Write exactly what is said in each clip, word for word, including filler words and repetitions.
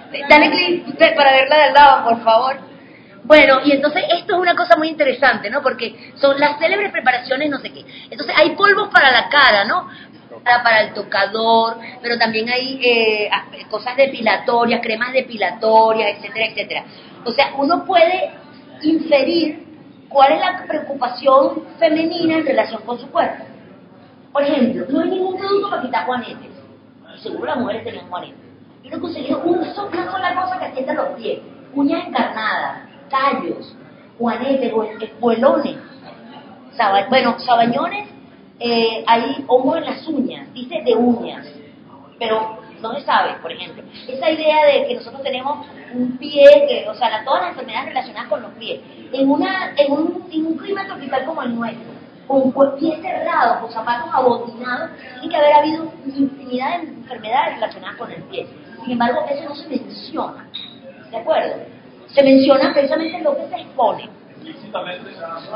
Dale clic para verla del lado, por favor. Bueno, y entonces esto es una cosa muy interesante, ¿no? Porque son las célebres preparaciones, no sé qué. Entonces hay polvos para la cara, ¿no? Para, para el tocador, pero también hay eh, cosas depilatorias, cremas depilatorias, etcétera, etcétera. O sea, uno puede inferir cuál es la preocupación femenina en relación con su cuerpo. Por ejemplo, no hay ningún producto para quitar juanetes. Y seguro las mujeres tenían juanetes. Yo no he conseguido una sola cosa que atienda los pies. Uñas encarnadas, callos, juanetes, espuelones, saba, bueno, sabañones, eh, hay hongo en las uñas, dice de uñas, pero no se sabe, por ejemplo. Esa idea de que nosotros tenemos un pie, que, o sea, la, todas las enfermedades relacionadas con los pies, en, una, en, un, en un clima tropical como el nuestro, con pies cerrados, con zapatos abotinados, tiene que haber habido infinidad de enfermedades relacionadas con el pie. Sin embargo, eso no se menciona, ¿de acuerdo? Se menciona precisamente lo que se expone. Explícitamente,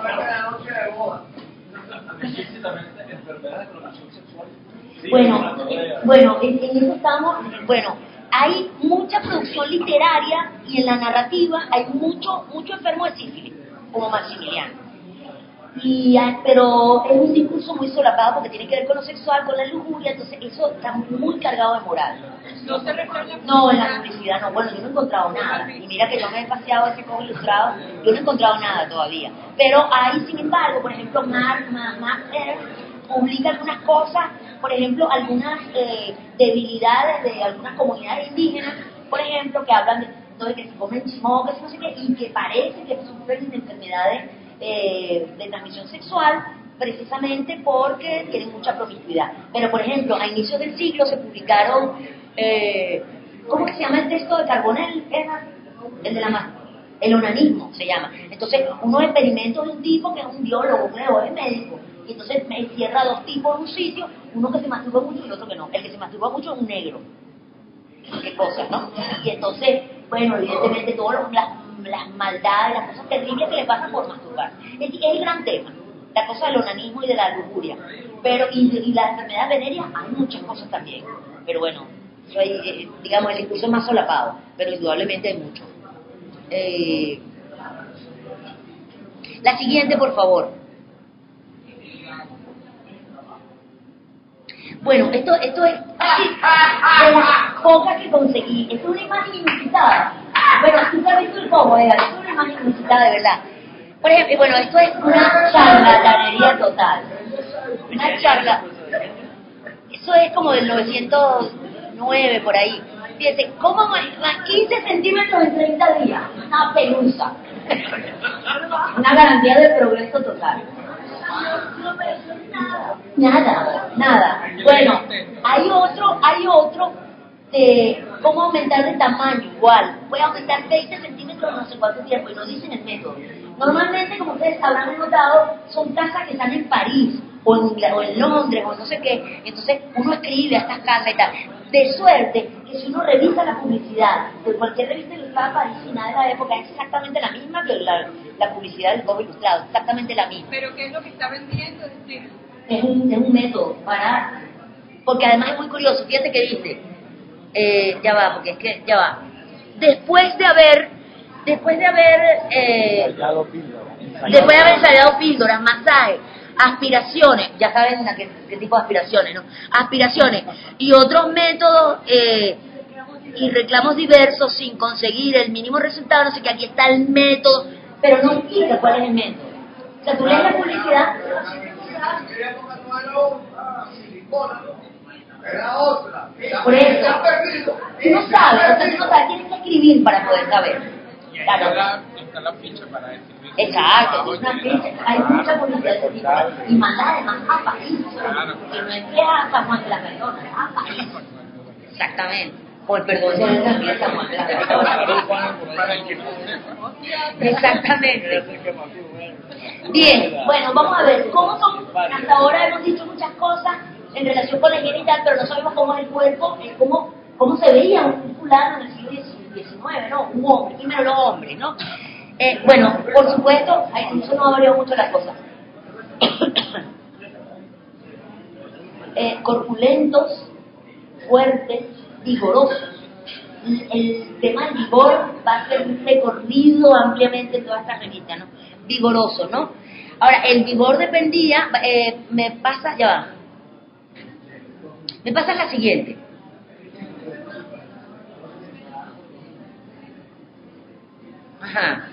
explícitamente enfermedades de relación sexual. Sí, bueno, bueno, en, en eso estamos, bueno, hay mucha producción literaria y en la narrativa hay mucho, mucho enfermo de sífilis, como Maximiliano. Y, pero es un discurso muy solapado porque tiene que ver con lo sexual, con la lujuria, entonces eso está muy cargado de moral. ¿No se refiere? No, en la publicidad no, bueno, yo no he encontrado nada, y mira que yo me he paseado ese cojo ilustrado, yo no he encontrado nada todavía, pero hay, sin embargo, por ejemplo, Mark, Mark Ernst publica algunas cosas, por ejemplo, algunas eh, debilidades de algunas comunidades indígenas, por ejemplo, que hablan de, de que se comen chimocas, no sé qué, y que parece que sufren de enfermedades Eh, de transmisión sexual precisamente porque tienen mucha promiscuidad. Pero por ejemplo, a inicios del siglo se publicaron eh, ¿cómo se llama el texto de Carbonell? ¿Era? El de la el onanismo se llama. Entonces, unos experimentos de un tipo que es un biólogo, un biólogo, es médico, y entonces me encierra dos tipos en un sitio, uno que se masturba mucho y otro que no. El que se masturba mucho es un negro. Qué cosas, ¿no? Y entonces, bueno, evidentemente todas las, las maldades, las cosas terribles que le pasan por masturbar. Es, es el gran tema, la cosa del onanismo y de la lujuria. Pero, y, y las enfermedades venéreas, hay muchas cosas también. Pero bueno, eso hay, eh, digamos, el discurso es más solapado, pero indudablemente hay mucho. Eh, la siguiente, por favor. Bueno, esto, esto es de las pocas que conseguí. Esto es una imagen inusitada. Bueno, tú has visto el cojo, ¿eh? Esto es una imagen inusitada, de verdad. Por ejemplo, bueno, esto es una charlatanería total. Una charla. Eso es como del novecientos nueve, por ahí. Fíjense, ¿cómo más quince centímetros en treinta días? Una pelusa. Una garantía de progreso total. Nada, nada. Bueno, hay otro, hay otro de cómo aumentar de tamaño, igual. Voy a aumentar veinte centímetros no sé cuánto tiempo, y no dicen el método. Normalmente, como ustedes habrán notado, son casas que están en París, o en, o en Londres, o no sé qué. Entonces, uno escribe a estas casas y tal. De suerte que si uno revisa la publicidad de cualquier revista ilustrada parisina de la época, es exactamente la misma que la, la publicidad del cojo ilustrado, exactamente la misma. ¿Pero qué es lo que está vendiendo? Es decir, Es un, es un método para... Porque además es muy curioso, fíjate que dice, eh, ya va, porque es que, ya va, después de haber, después de haber, eh, después de haber ensayado píldoras, masajes, aspiraciones, ya saben a qué, qué tipo de aspiraciones, ¿no? Aspiraciones y otros métodos eh, y reclamos diversos sin conseguir el mínimo resultado, no sé qué, aquí está el método, pero no explica cuál es el método. O sea, tú lees la publicidad. Por eso, tú no sabes, o sea, tú no sabes, tienes que escribir para poder saber. Claro. Está la ficha para escribir. Exacto, es una ficha, hay mucha publicidad de ese tipo. Y manda además a París, que no es que a San Juan de la Perdona, es a París. Exactamente. O el perdón se debe también a San Juan de la Perdona. Exactamente. Bien, bueno, vamos a ver, ¿cómo son? Hasta ahora hemos dicho muchas cosas en relación con la higiene y tal, pero no sabemos cómo es el cuerpo, cómo, cómo se veía un fulano en el siglo diecinueve, ¿no? Un hombre, primero los hombres, ¿no? Eh, bueno, por supuesto, eso no ha variado mucho la cosa. eh, corpulentos, fuertes, vigorosos. el tema del vigor va a ser recorrido ampliamente en toda esta revista, ¿no? Vigoroso, ¿no? Ahora, el vigor dependía, eh, me pasa, ya va, me pasa la siguiente. Ajá.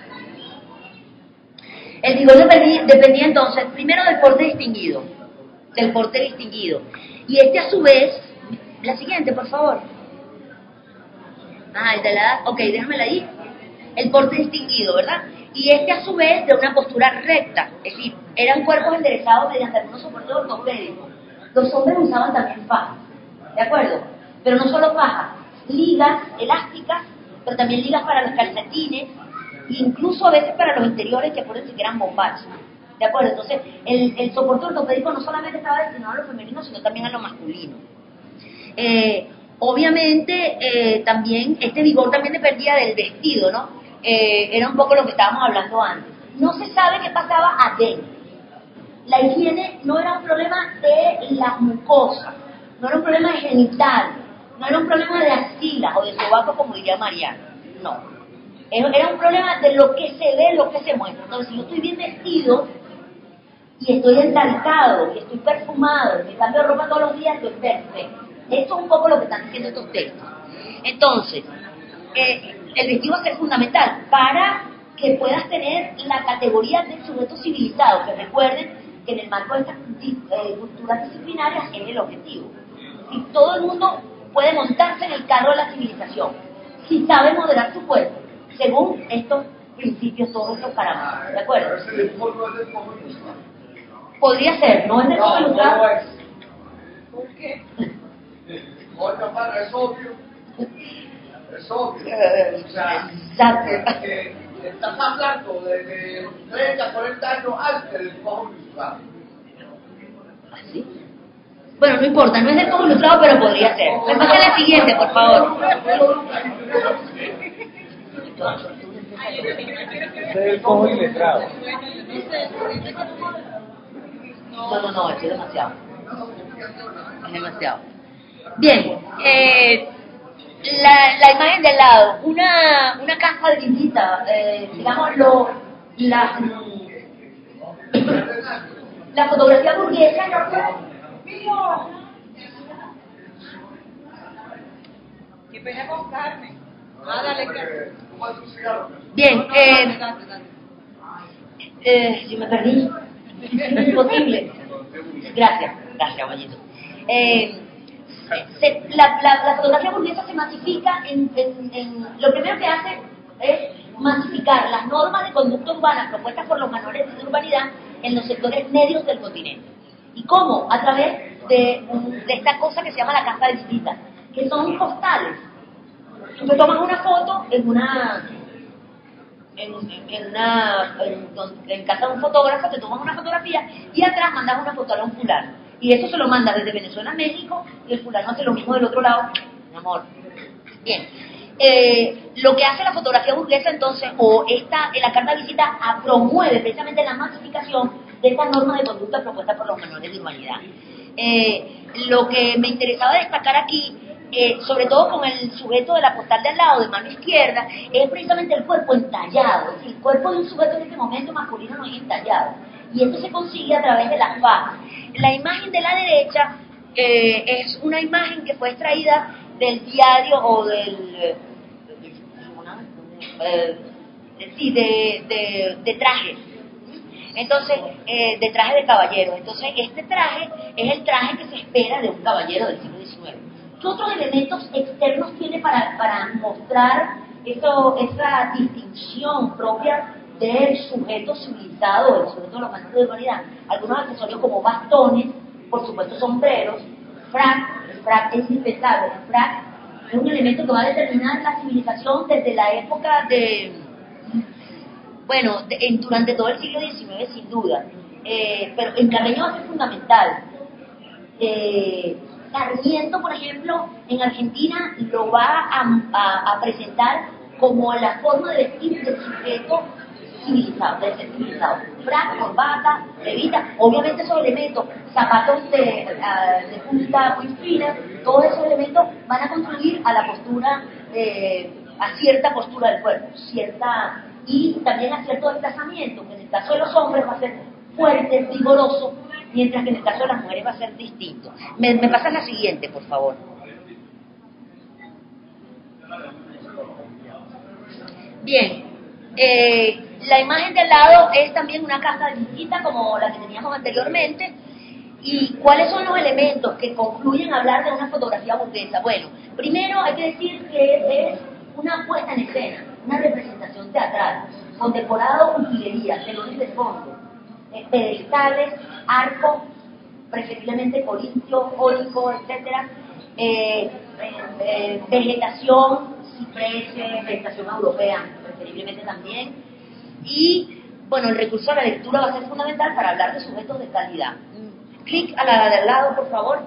El vigor dependía, dependía entonces, primero del porte distinguido, del porte distinguido. Y este a su vez, la siguiente, por favor. Ah, el de la edad, ok, déjamela ahí. El porte distinguido, ¿verdad? Y este a su vez de una postura recta, es decir, eran cuerpos enderezados mediante algunos soportes ortopédicos. Los hombres usaban también fajas, ¿de acuerdo? Pero no solo fajas, ligas elásticas, pero también ligas para los calcetines, incluso a veces para los interiores, que acuérdense que eran bombachos, ¿de acuerdo? Entonces, el, el soporte ortopédico no solamente estaba destinado a lo femenino, sino también a lo masculino. Eh, obviamente, eh, también, este vigor también dependía del vestido, ¿no? Eh, era un poco lo que estábamos hablando antes. No se sabe qué pasaba adentro. La higiene no era un problema de la mucosa, no era un problema de genital, no era un problema de axilas o de sobaco, como diría Mariana, no. Era un problema de lo que se ve, lo que se muestra. Entonces, si yo estoy bien vestido y estoy entalcado, y estoy perfumado, y me cambio de ropa todos los días, estoy perfecto. Esto es un poco lo que están diciendo estos textos. Entonces, eh, el vestido va a ser fundamental para que puedas tener la categoría del sujeto civilizado, que recuerden que en el marco de estas eh, culturas disciplinarias es el objetivo. Si todo el mundo puede montarse en el carro de la civilización, si sabe moderar su cuerpo, según estos principios, todos estos parámetros, ¿de acuerdo? Podría ser, no es de no, ilustrado. No es. ¿Por qué? Otra parte es obvio. Es obvio. O sea, Exacto. que, que estás hablando de, de treinta, cuarenta años antes del cojo ilustrado. ¿Así? Bueno, no importa, no es del cojo ilustrado, pero podría ser. Me pasa la siguiente, por favor. del cojo iletrado. No, no, no, eso es demasiado. Es demasiado. Bien, eh, la, la imagen del lado, una, una caja de visita, eh, digamos, lo, la, la fotografía burguesa, Qué pena con Carmen. Ah, dale, Carmen. bien, eh, eh, si me perdí, es imposible. Gracias, gracias, Mayito. Eh, se, la, la, la fotografía burguesa se masifica en, en, en, lo primero que hace es masificar las normas de conducta urbana propuestas por los manuales de urbanidad en los sectores medios del continente. ¿Y cómo? A través de, de esta cosa que se llama la caja de visita, que son postales. Tú te tomas una foto en una en, en una en, en casa de un fotógrafo, te tomas una fotografía y atrás mandas una foto a un fulano. Y eso se lo manda desde Venezuela a México y el fulano hace lo mismo del otro lado. Mi amor. Bien. Eh, lo que hace la fotografía burguesa entonces, o esta, en la carta de visita, a, promueve precisamente la masificación de estas normas de conducta propuestas por los manuales de urbanidad. Eh, lo que me interesaba destacar aquí, eh, sobre todo con el sujeto de la postal de al lado, de mano izquierda, es precisamente el cuerpo entallado. Es decir, el cuerpo de un sujeto en este momento masculino no es entallado. Y esto se consigue a través de las fajas. La imagen de la derecha eh, es una imagen que fue extraída del diario o del... Eh, sí, de, de, de trajes. Entonces, eh, de traje de caballero. Entonces, este traje es el traje que se espera de un caballero del siglo diecinueve. ¿Qué otros elementos externos tiene para, para mostrar eso, esa distinción propia del sujeto civilizado, del sujeto de los manuales de urbanidad? Algunos accesorios como bastones, por supuesto sombreros, frac, el frac es indispensable, el frac es un elemento que va a determinar la civilización desde la época de, bueno, de, en, durante todo el siglo diecinueve sin duda, eh, pero en Carreño va a ser fundamental. Eh, Sarmiento, por ejemplo, en Argentina lo va a, a, a presentar como la forma de vestir del sujeto civilizado, debe ser civilizado. Frac, corbata, levita, obviamente esos elementos, zapatos de, uh, de punta muy fina, todos esos elementos van a contribuir a la postura, eh, a cierta postura del cuerpo, cierta, y también a cierto desplazamiento, que en el caso de los hombres va a ser fuerte, vigoroso, mientras que en el caso de las mujeres va a ser distinto. Me, me pasas la siguiente, por favor. Bien, eh, la imagen de al lado es también una casa de visita como la que teníamos anteriormente. ¿Y cuáles son los elementos que concluyen hablar de una fotografía burguesa? Bueno, primero hay que decir que es una puesta en escena, una representación teatral, con decorado, utilería, telones de fondo, eh, pedestales, arcos, preferiblemente corintios, jónicos, etcétera, eh, eh, eh, vegetación, cipreses, vegetación europea, preferiblemente también, y bueno, el recurso a la lectura va a ser fundamental para hablar de sujetos de calidad. Clic a la de al lado, por favor.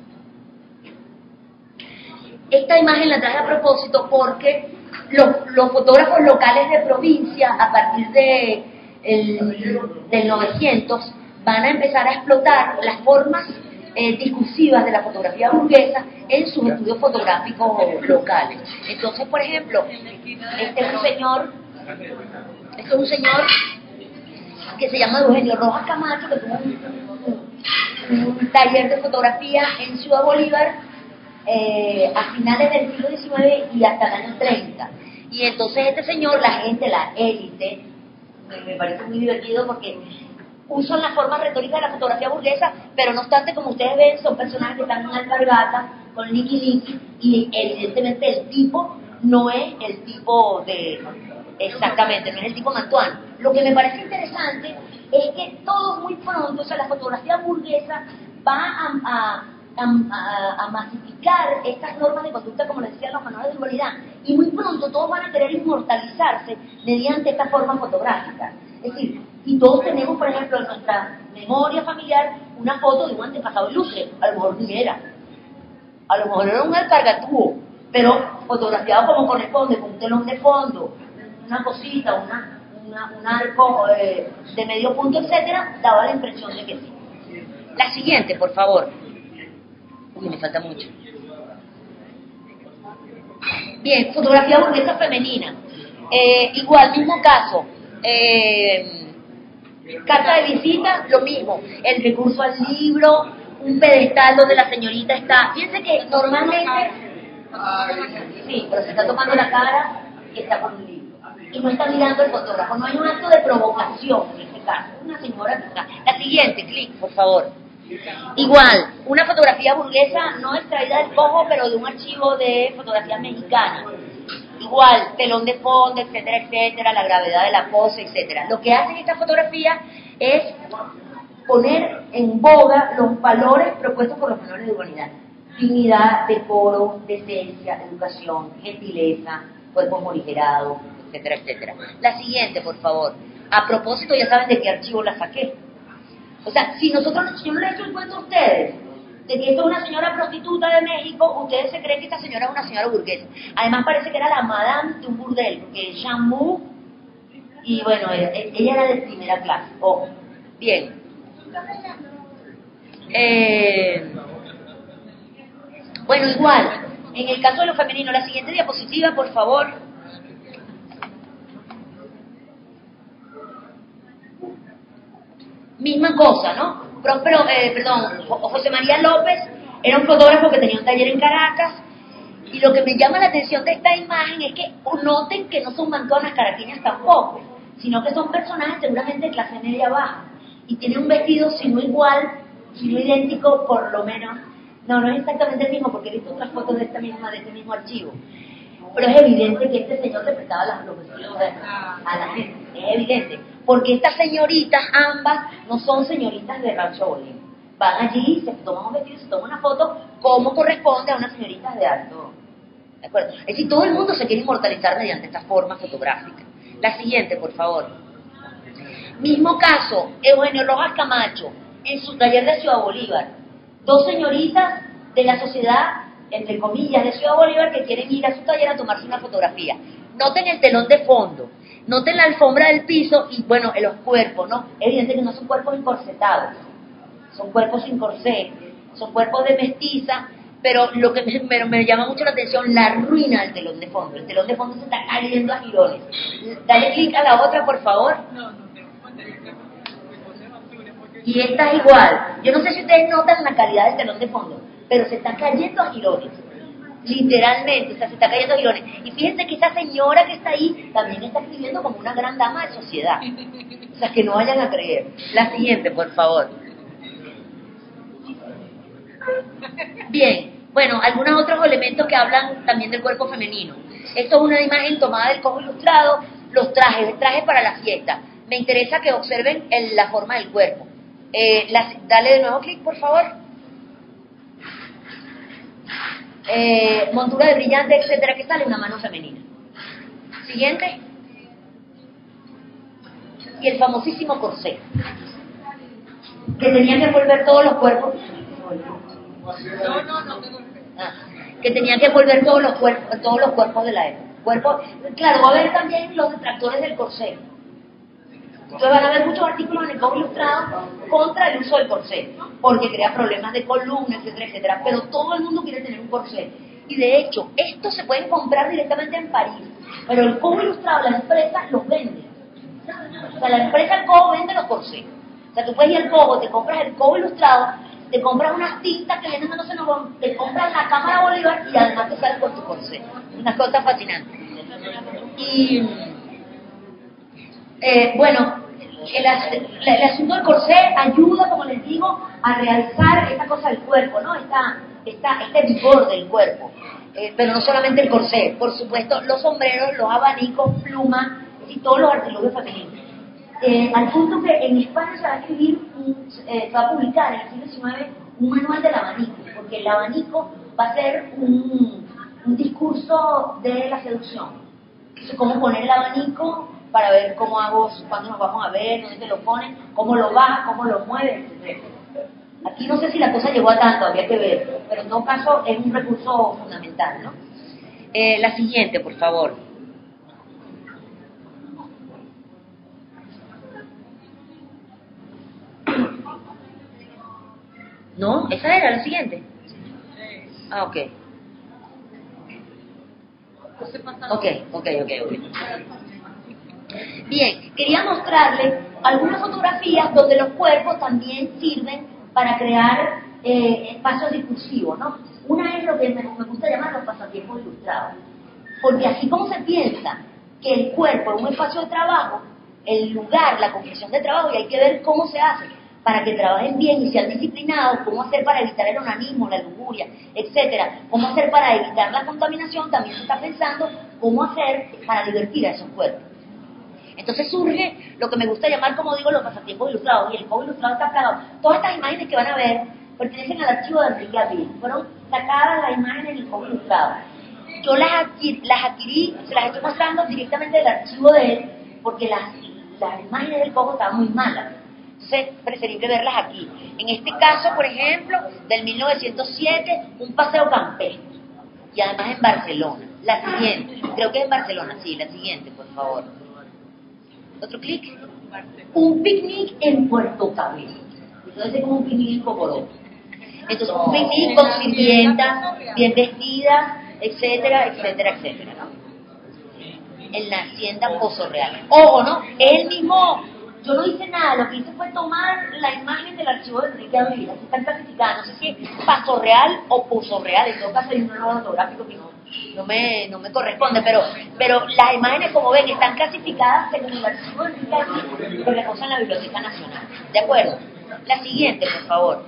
Esta imagen la traje a propósito porque los, los fotógrafos locales de provincia, a partir de el, del novecientos, van a empezar a explotar las formas eh, discursivas de la fotografía burguesa en sus estudios fotográficos locales. Entonces, por ejemplo, este es un señor, este es un señor que se llama Eugenio Rojas Camacho, que tuvo un, un, un taller de fotografía en Ciudad Bolívar eh, a finales del siglo diecinueve y hasta el año treinta. Y entonces este señor, la gente, la élite, me, me parece muy divertido porque usan las formas retóricas de la fotografía burguesa, pero no obstante, como ustedes ven, son personajes que están en alpargata, con liqui liqui, y evidentemente el tipo no es el tipo de... Exactamente, no es el tipo Mantuan. Lo que me parece interesante es que todo muy pronto, o sea, la fotografía burguesa va a, a, a, a masificar estas normas de conducta, como les decían los manuales de urbanidad, y muy pronto todos van a querer inmortalizarse mediante estas formas fotográficas. Es decir, y todos tenemos, por ejemplo, en nuestra memoria familiar una foto de un antepasado ilustre, a lo mejor ni era, a lo mejor era un alpargatúo, pero fotografiado como corresponde, con un telón de fondo, una cosita, una, una, un arco eh, de medio punto, etcétera, daba la impresión de que sí. La siguiente, por favor. Uy, me falta mucho. Bien, fotografía burguesa femenina. Eh, igual, mismo caso. Eh, carta de visita, lo mismo. El recurso al libro, un pedestal donde la señorita está. Fíjense que normalmente... Sí, pero se está tomando la cara y está con un libro. Y no está mirando el fotógrafo. No hay un acto de provocación en este caso. Una señora que está. La siguiente, clic, por favor. Igual, una fotografía burguesa no extraída del cojo, pero de un archivo de fotografías mexicanas. Igual, telón de fondo, etcétera, etcétera, la gravedad de la pose, etcétera. Lo que hacen estas fotografías es poner en boga los valores propuestos por los manuales de urbanidad. Dignidad, decoro, decencia, educación, gentileza, cuerpos morigerados, etcétera, etcétera. La siguiente, por favor. A propósito, ya saben de qué archivo la saqué. O sea, si nosotros, yo no les he hecho el cuento a ustedes de que esto es una señora prostituta de México, ustedes se creen que esta señora es una señora burguesa. Además parece que era la madame de un burdel, porque es Jean-Mou, y bueno, ella, ella era de primera clase. Ojo. Bien. Eh, bueno, igual, en el caso de lo femenino, la siguiente diapositiva, por favor. Misma cosa, ¿no? Próspero, eh, perdón, José María López era un fotógrafo que tenía un taller en Caracas, y lo que me llama la atención de esta imagen es que noten que no son mantonas caraqueñas tampoco, sino que son personajes seguramente de clase media baja, y tienen un vestido, si no igual, si no idéntico, por lo menos, no, no es exactamente el mismo, porque he visto otras fotos de esta misma, de este mismo archivo, pero es evidente que este señor le prestaba las, los vestidos a la gente, es evidente, porque estas señoritas, ambas, no son señoritas de Rancho Bolívar. Van allí, se toman un vestido, se toman una foto, como corresponde a unas señoritas de alto. ¿De acuerdo? Es decir, todo el mundo se quiere inmortalizar mediante esta forma fotográfica. La siguiente, por favor. Mismo caso, Eugenio Rojas Camacho, en su taller de Ciudad Bolívar. Dos señoritas de la sociedad, entre comillas, de Ciudad Bolívar, que quieren ir a su taller a tomarse una fotografía. Noten el telón de fondo, noten la alfombra del piso y, bueno, en los cuerpos, ¿no? Es evidente que no son cuerpos encorsetados, son cuerpos sin corsé, son cuerpos de mestiza, pero lo que me, me, me llama mucho la atención, la ruina del telón de fondo. El telón de fondo se está cayendo a girones. Dale clic a la otra, por favor. Y esta es igual. Yo no sé si ustedes notan la calidad del telón de fondo, pero se está cayendo a girones. Literalmente, o sea, se está cayendo a girones. Y fíjense que esa señora que está ahí también está escribiendo como una gran dama de sociedad. O sea, que no vayan a creer. La siguiente, por favor. Bien, bueno, algunos otros elementos que hablan también del cuerpo femenino. Esto es una imagen tomada del Cojo Ilustrado, los trajes, trajes para la fiesta. Me interesa que observen el, la forma del cuerpo. Eh, la, dale de nuevo clic, por favor. Eh, montura de brillante, etcétera, que sale una mano femenina. Siguiente. Y el famosísimo corsé, que tenía que envolver todos los cuerpos. No, no, no. Ah, que tenía que envolver todos los cuerpos, todos los cuerpos de la época. Cuerpo, claro, va a haber también los detractores del corsé. Entonces van a haber muchos artículos en el Cojo Ilustrado contra el uso del corsé, porque crea problemas de columna, etcétera, etcétera. Pero todo el mundo quiere tener un corsé. Y de hecho, estos se pueden comprar directamente en París. Pero el Cojo Ilustrado, la empresa los vende. O sea, la empresa del Cojo vende los corsés. O sea, tú puedes ir al Cojo, te compras el Cojo Ilustrado, te compras unas tintas que vienen, no sé, no, te compras la Cámara Bolívar y además te sales con tu corsé. Una cosa fascinante. Y, eh, bueno, el, el, el asunto del corsé ayuda, como les digo, a realzar esta cosa del cuerpo, ¿no? Esta, esta, este vigor del cuerpo. Eh, pero no solamente el corsé, por supuesto, los sombreros, los abanicos, plumas y todos los artilugios femeninos. Eh, al punto que en España se va a escribir, un, eh, se va a publicar en el siglo diecinueve un manual del abanico, porque el abanico va a ser un, un discurso de la seducción. Entonces, cómo poner el abanico para ver cómo hago, cuándo nos vamos a ver, dónde te lo ponen, cómo lo baja, cómo lo mueve, etcétera. Aquí no sé si la cosa llegó a tanto, habría que ver, pero en todo caso es un recurso fundamental, ¿no? Eh, la siguiente, por favor. ¿No? ¿Esa era la siguiente? Ah, ok. Ok, ok, ok, ok. Bien, quería mostrarles algunas fotografías donde los cuerpos también sirven para crear eh, espacios discursivos, ¿no? Una es lo que me, me gusta llamar los pasatiempos ilustrados. Porque así como se piensa que el cuerpo es un espacio de trabajo, el lugar, la confesión de trabajo, y hay que ver cómo se hace para que trabajen bien y sean disciplinados, cómo hacer para evitar el onanismo, la lujuria, etcétera, cómo hacer para evitar la contaminación, también se está pensando cómo hacer para divertir a esos cuerpos. Entonces surge lo que me gusta llamar, como digo, los pasatiempos ilustrados, y el Cojo Ilustrado está plagado. Todas estas imágenes que van a ver pertenecen al archivo de Enrique Abril, fueron sacadas las imágenes del Cojo Ilustrado. Yo las adquirí, las adquirí, se las estoy mostrando directamente del archivo de él, porque las, las imágenes del Cojo estaban muy malas. Entonces, preferible verlas aquí. En este caso, por ejemplo, del mil novecientos siete, un paseo campestre. Y además en Barcelona. La siguiente, creo que es en Barcelona, sí, la siguiente, por favor. Otro clic. Un picnic en Puerto Cabello. Entonces es como un picnic en Cocorote. Entonces, un picnic con sirvientas, bien vestidas, etcétera, etcétera, etcétera, ¿no? En la hacienda Pozo Real. Ojo, ¿no? Es el mismo. Yo no hice nada, lo que hice fue tomar la imagen del archivo de Enrique Abril, así están clasificadas, no sé si es Paso Real o Pozo Real, en todo caso hay un error ortográfico que no, no, me, no me corresponde, pero, pero las imágenes, como ven, están clasificadas según el archivo de Enrique Abril que reposa en la Biblioteca Nacional. ¿De acuerdo? La siguiente, por favor.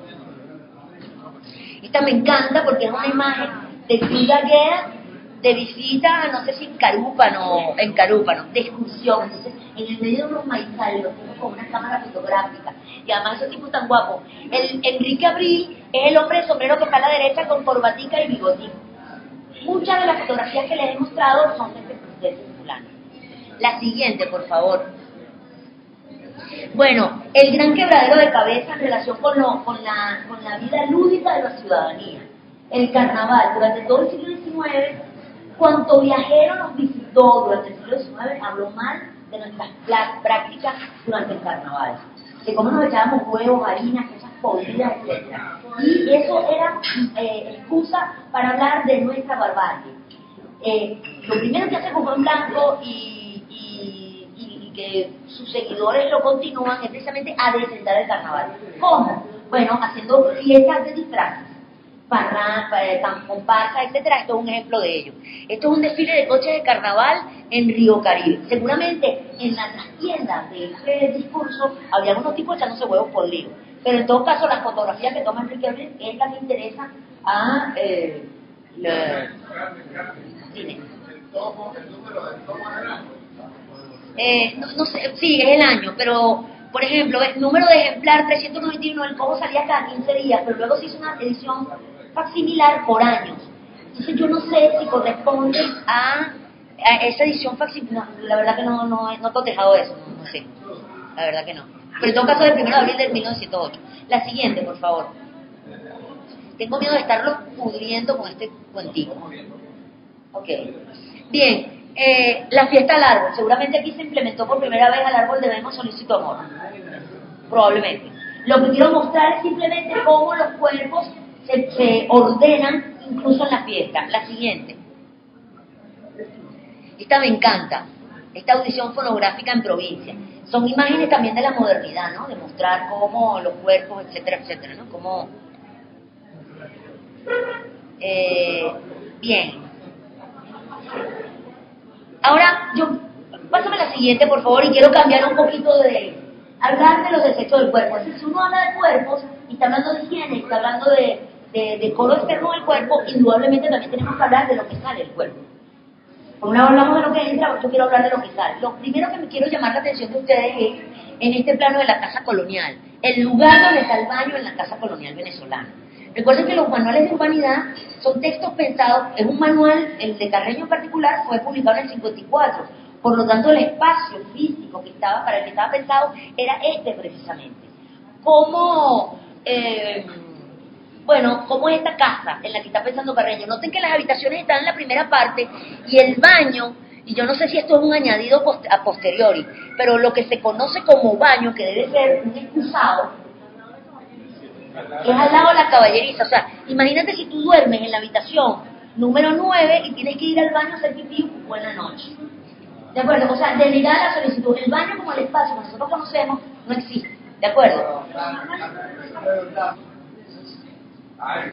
Esta me encanta porque es una imagen de Gil Daguerre de visita, no sé si en Carúpano, en Carúpano, de excursión. Entonces, en el medio de unos maizales, los tipos con una cámara fotográfica. Y además esos tipos tan guapos. El Enrique Abril es el hombre de sombrero que está a la derecha con corbatica y bigotín. Muchas de las fotografías que les he mostrado son de este, de este fulano. La siguiente, por favor. Bueno, el gran quebradero de cabeza en relación con, lo, con, la, con la vida lúdica de la ciudadanía. El carnaval, durante todo el siglo diecinueve, cuanto viajero nos visitó, Do durante el siglo diecinueve habló mal de nuestras prácticas durante el carnaval, de cómo nos echábamos huevos, harinas, cosas podridas, etcétera. Y eso era eh, excusa para hablar de nuestra barbarie. Eh, lo primero que hace Guzmán Blanco y, y, y, y que sus seguidores lo continúan es precisamente a descender el carnaval. ¿Cómo? Bueno, haciendo fiestas de disfraces, parra, comparsa, etcétera. Esto es un ejemplo de ello. Esto es un desfile de coches de carnaval en Río Caribe. Seguramente en la trastienda de ese discurso había unos tipos echándose huevos por lío. Pero en todo caso, la fotografía que toma Enrique Abril es la que interesa a eh, la... Dime. Eh, no, no sé, sí, es el año, pero por ejemplo, el número de ejemplar trescientos noventa y uno, el cojo salía cada quince días, pero luego se hizo una edición facsimilar por años. Entonces yo no sé si corresponde a, a esa edición facsimilar. No, la verdad que no, no, no he cotejado eso, no, no sé, la verdad que no. Pero en todo caso, del primero de abril del mil novecientos ocho. La siguiente, por favor. Tengo miedo de estarlo pudriendo con este cuentico. Ok. Bien, eh, la fiesta al árbol. Seguramente aquí se implementó por primera vez al árbol de Vemos Solicito Amor. Probablemente. Lo que quiero mostrar es simplemente cómo los cuerpos se, se ordenan incluso en la fiesta. La siguiente. Esta me encanta. Esta audición fonográfica en provincia. Son imágenes también de la modernidad, ¿no? De mostrar cómo los cuerpos, etcétera, etcétera, ¿no? Cómo... Eh, bien. Ahora, yo, pásame la siguiente, por favor, y quiero cambiar un poquito de... Hablar de los desechos del cuerpo. Es decir, si uno habla de cuerpos, y está hablando de higiene, y está hablando de, de, de coro externo del cuerpo, indudablemente también tenemos que hablar de lo que sale del cuerpo. Por un lado hablamos de lo que entra, yo quiero hablar de lo que sale. Lo primero que me quiero llamar la atención de ustedes es en este plano de la casa colonial, el lugar donde está el baño en la casa colonial venezolana. Recuerden que los manuales de urbanidad son textos pensados, es un manual, el de Carreño en particular fue publicado en el cincuenta y cuatro, por lo tanto el espacio físico que estaba para el que estaba pensado era este precisamente. Como, eh, bueno, como esta casa en la que está pensando Carreño. Noten que las habitaciones están en la primera parte y el baño, y yo no sé si esto es un añadido post a posteriori, pero lo que se conoce como baño, que debe ser un excusado, es al lado de la caballeriza. O sea, imagínate si tú duermes en la habitación número nueve y tienes que ir al baño a hacer pipí, buena noche. ¿De acuerdo? O sea, delegar la solicitud. El baño como el espacio que nosotros conocemos no existe. ¿De acuerdo?